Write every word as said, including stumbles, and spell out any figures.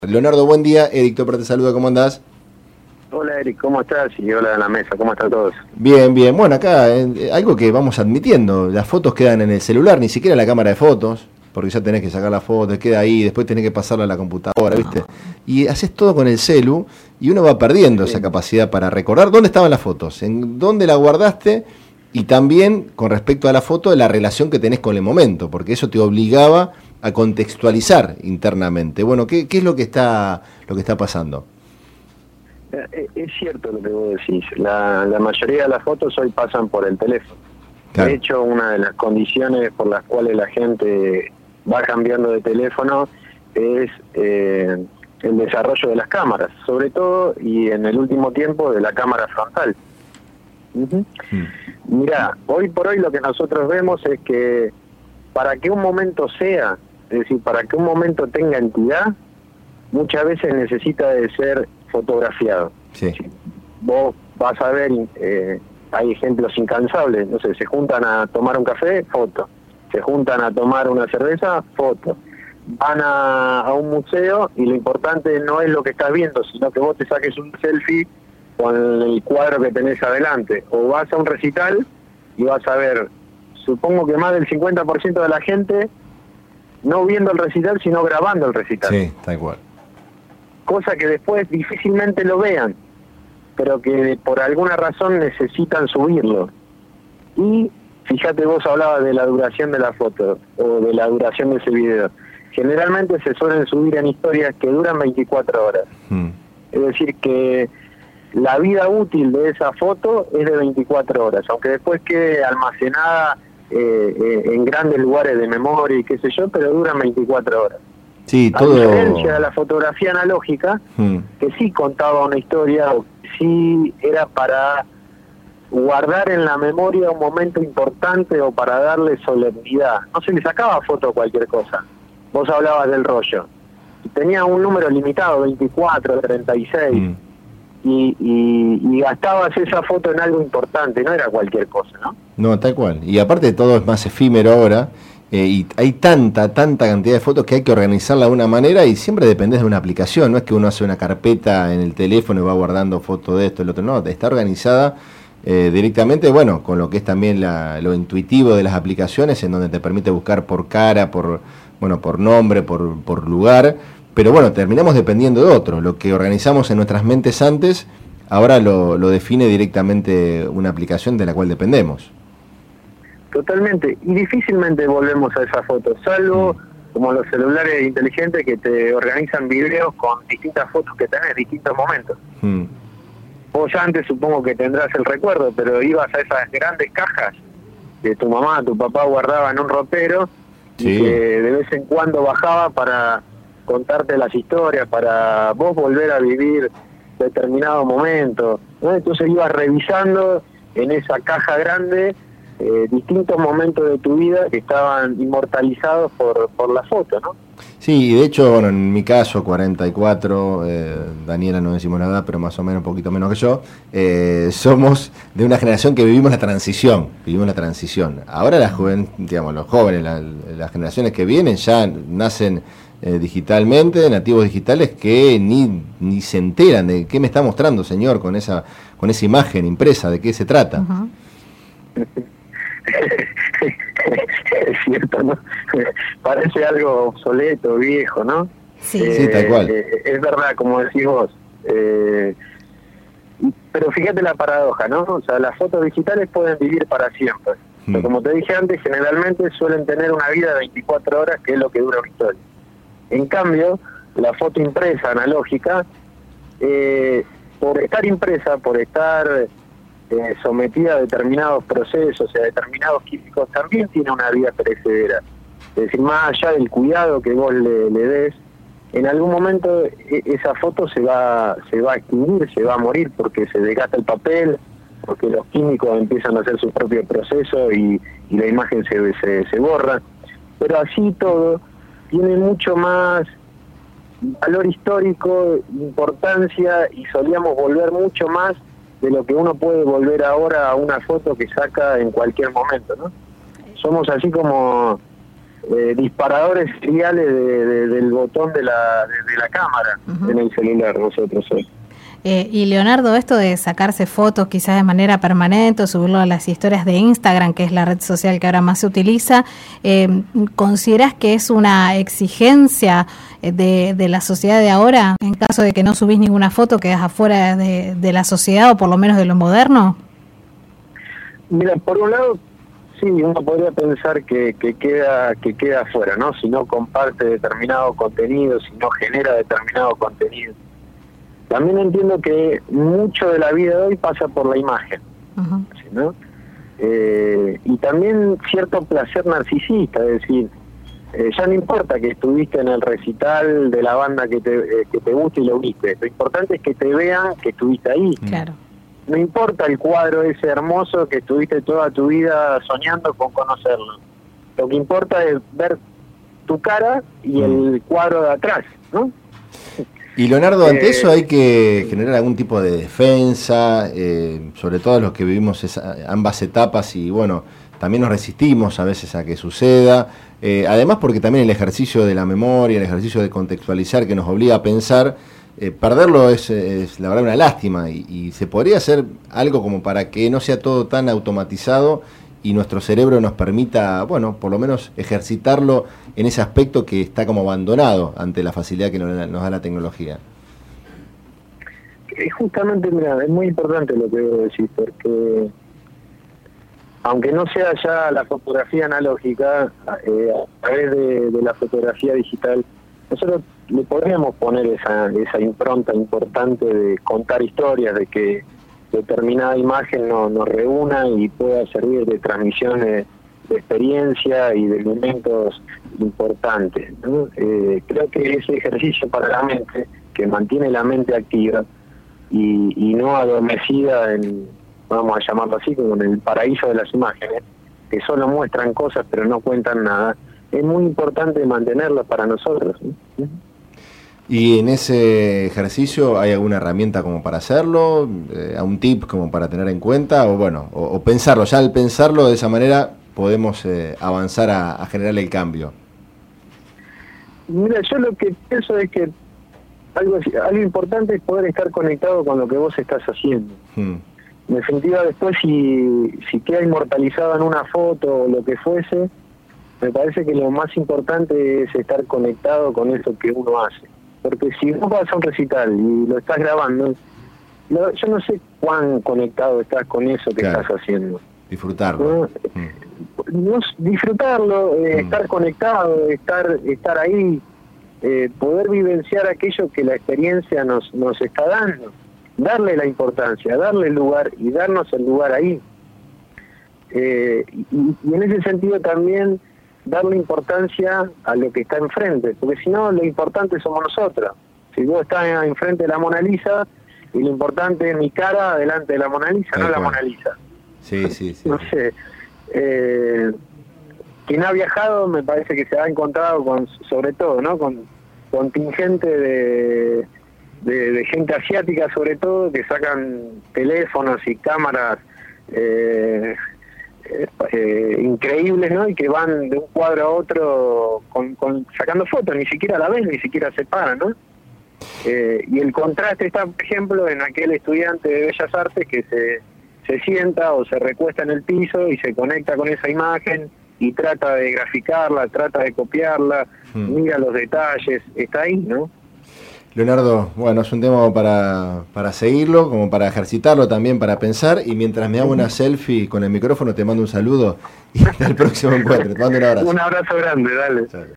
Leonardo, buen día. Eric Topper te saluda, ¿cómo andás? Hola Eric, ¿cómo estás? Y hola a la mesa, ¿cómo están todos? Bien, bien. Bueno, acá eh, algo que vamos admitiendo, las fotos quedan en el celular, ni siquiera en la cámara de fotos, porque ya tenés que sacar la foto, queda ahí, después tenés que pasarla a la computadora, ¿viste? Y haces todo con el celu y uno va perdiendo Sí. esa capacidad para recordar dónde estaban las fotos, en dónde la guardaste y también con respecto a la foto, la relación que tenés con el momento, porque eso te obligaba a contextualizar internamente. Bueno, ¿qué, qué es lo que está lo que está pasando? Eh, Es cierto lo que vos decís, la, la mayoría de las fotos hoy pasan por el teléfono. Claro. De hecho, una de las condiciones por las cuales la gente va cambiando de teléfono es eh, el desarrollo de las cámaras, sobre todo y en el último tiempo de la cámara frontal. Uh-huh. Mm. Mirá, hoy por hoy lo que nosotros vemos es que para que un momento sea, es decir, para que un momento tenga entidad, muchas veces necesita de ser fotografiado. Sí. Vos vas a ver, eh, hay ejemplos incansables, no sé, se juntan a tomar un café, foto. Se juntan a tomar una cerveza, foto. Van a, a un museo y lo importante no es lo que estás viendo, sino que vos te saques un selfie con el cuadro que tenés adelante. O vas a un recital y vas a ver, supongo que más del cincuenta por ciento de la gente no viendo el recital, sino grabando el recital. Sí, tal cual. Cosa que después difícilmente lo vean, pero que por alguna razón necesitan subirlo. Y fíjate, vos hablabas de la duración de la foto o de la duración de ese video. Generalmente se suelen subir en historias que duran veinticuatro horas. Mm. Es decir, que la vida útil de esa foto es de veinticuatro horas, aunque después quede almacenada eh, eh, en grandes lugares de memoria y qué sé yo, pero duran veinticuatro horas. Sí, A todo. diferencia de la fotografía analógica, Mm. que sí contaba una historia, o que sí era para guardar en la memoria un momento importante o para darle solemnidad. No se le sacaba foto a cualquier cosa. Vos hablabas del rollo. Tenía un número limitado, veinticuatro, treinta y seis, Mm. y, y, y gastabas esa foto en algo importante, no era cualquier cosa, ¿no? No, tal cual. Y aparte todo es más efímero ahora. Eh, y hay tanta, tanta cantidad de fotos que hay que organizarla de una manera y siempre dependés de una aplicación. No es que uno hace una carpeta en el teléfono y va guardando fotos de esto y lo otro. No, está organizada eh, directamente, bueno, con lo que es también la, lo intuitivo de las aplicaciones, en donde te permite buscar por cara, por bueno, por nombre, por, por lugar. Pero bueno, terminamos dependiendo de otro. Lo que organizamos en nuestras mentes antes, ahora lo, lo define directamente una aplicación de la cual dependemos. Totalmente, y difícilmente volvemos a esa foto, salvo como los celulares inteligentes que te organizan videos con distintas fotos que tenés, distintos momentos. Mm. Vos ya antes supongo que tendrás el recuerdo, pero ibas a esas grandes cajas que tu mamá, tu papá guardaba en un ropero, Sí. y que de vez en cuando bajaba para contarte las historias, para vos volver a vivir determinado momento, ¿no? Entonces ibas revisando en esa caja grande Eh, distintos momentos de tu vida que estaban inmortalizados por, por la foto, ¿no? Sí, y de hecho, bueno, en mi caso, cuarenta y cuatro, eh, Daniela no decimos la edad, pero más o menos un poquito menos que yo, eh, somos de una generación que vivimos la transición, vivimos la transición. Ahora la joven, digamos, los jóvenes, la, las generaciones que vienen ya nacen eh, digitalmente, nativos digitales, que ni, ni se enteran de qué me está mostrando, señor, con esa, con esa imagen impresa, de qué se trata. Uh-huh. Es cierto, ¿no? Parece algo obsoleto, viejo, ¿no? Sí, Eh, sí, tal cual. eh, es verdad, como decís vos. Eh, pero fíjate la paradoja, ¿no? O sea, las fotos digitales pueden vivir para siempre. Hmm. Pero como te dije antes, generalmente suelen tener una vida de veinticuatro horas, que es lo que dura una historia. En cambio, la foto impresa, analógica, eh, por estar impresa, por estar Eh, sometida a determinados procesos, a determinados químicos, también tiene una vida perecedera. Es decir, más allá del cuidado que vos le, le des, en algún momento e- esa foto se va, se va a extinguir, se va a morir porque se desgasta el papel, porque los químicos empiezan a hacer su propio proceso y, y la imagen se, se, se borra. Pero así todo tiene mucho más valor histórico, importancia, y solíamos volver mucho más de lo que uno puede volver ahora a una foto que saca en cualquier momento, ¿no? Somos así como eh, disparadores seriales de, de, del botón de la, de, de la cámara uh-huh. en el celular nosotros hoy. Eh, y Leonardo, esto de sacarse fotos quizás de manera permanente o subirlo a las historias de Instagram, que es la red social que ahora más se utiliza, eh, ¿considerás que es una exigencia de, de la sociedad de ahora? En caso de que no subís ninguna foto, quedás afuera de, de la sociedad o por lo menos de lo moderno. Mira, por un lado, sí, uno podría pensar que, que queda que queda afuera, ¿no? Si no comparte determinado contenido, si no genera determinado contenido. También entiendo que mucho de la vida de hoy pasa por la imagen, uh-huh. ¿sí, no? Eh, y también cierto placer narcisista, es decir, eh, ya no importa que estuviste en el recital de la banda que te, eh, que te guste y lo viste, lo importante es que te vean que estuviste ahí. Claro. No importa el cuadro ese hermoso que estuviste toda tu vida soñando con conocerlo, lo que importa es ver tu cara y uh-huh. el cuadro de atrás, ¿no? Y Leonardo, ante eh, eso hay que generar algún tipo de defensa, eh, sobre todo los que vivimos esa, ambas etapas y bueno, también nos resistimos a veces a que suceda, eh, además porque también el ejercicio de la memoria, el ejercicio de contextualizar que nos obliga a pensar, eh, perderlo es, es la verdad una lástima y, y se podría hacer algo como para que no sea todo tan automatizado y nuestro cerebro nos permita, bueno, por lo menos ejercitarlo en ese aspecto que está como abandonado ante la facilidad que nos, nos da la tecnología. Justamente, mira, es muy importante lo que debo decir, porque aunque no sea ya la fotografía analógica, eh, a través de, de la fotografía digital, nosotros le podríamos poner esa, esa impronta importante de contar historias, de que determinada imagen nos, nos reúna y pueda servir de transmisión de, de experiencia y de elementos importantes, ¿no? Eh, creo que ese ejercicio para la mente, que mantiene la mente activa y, y no adormecida en, vamos a llamarlo así, como en el paraíso de las imágenes, que solo muestran cosas pero no cuentan nada, es muy importante mantenerlo para nosotros, ¿no? ¿Y en ese ejercicio hay alguna herramienta como para hacerlo? Eh, ¿Un tip como para tener en cuenta? O bueno, o, o pensarlo, ya al pensarlo de esa manera podemos eh, avanzar a, a generar el cambio. Mira, yo lo que pienso es que algo, algo importante es poder estar conectado con lo que vos estás haciendo. Hmm. En definitiva, después si, si queda inmortalizado en una foto o lo que fuese, me parece que lo más importante es estar conectado con eso que uno hace. Porque si vos vas a un recital y lo estás grabando, no, yo no sé cuán conectado estás con eso que claro. estás haciendo. Disfrutarlo. ¿No? Mm. No, disfrutarlo, eh, mm. estar conectado, estar estar ahí, eh, poder vivenciar aquello que la experiencia nos, nos está dando. Darle la importancia, darle el lugar y darnos el lugar ahí. Eh, y, y en ese sentido también darle importancia a lo que está enfrente, porque si no, lo importante somos nosotros. Si vos estás enfrente de la Mona Lisa, y lo importante es mi cara delante de la Mona Lisa, no la Mona Lisa. Sí, sí, sí. No sé. Eh, quien ha viajado me parece que se ha encontrado con, sobre todo, ¿no? Con contingente de, de, de gente asiática, sobre todo, que sacan teléfonos y cámaras eh, Eh, increíbles, ¿no? Y que van de un cuadro a otro con, con sacando fotos, ni siquiera la ven, ni siquiera se paran, ¿no? Eh, y el contraste está, por ejemplo, en aquel estudiante de Bellas Artes que se, se sienta o se recuesta en el piso y se conecta con esa imagen y trata de graficarla, trata de copiarla, hmm. mira los detalles, está ahí, ¿no? Leonardo, bueno, es un tema para, para seguirlo, como para ejercitarlo también, para pensar, y mientras me hago una selfie con el micrófono te mando un saludo y hasta el próximo encuentro. Te mando un abrazo. Un abrazo grande, dale. Chale.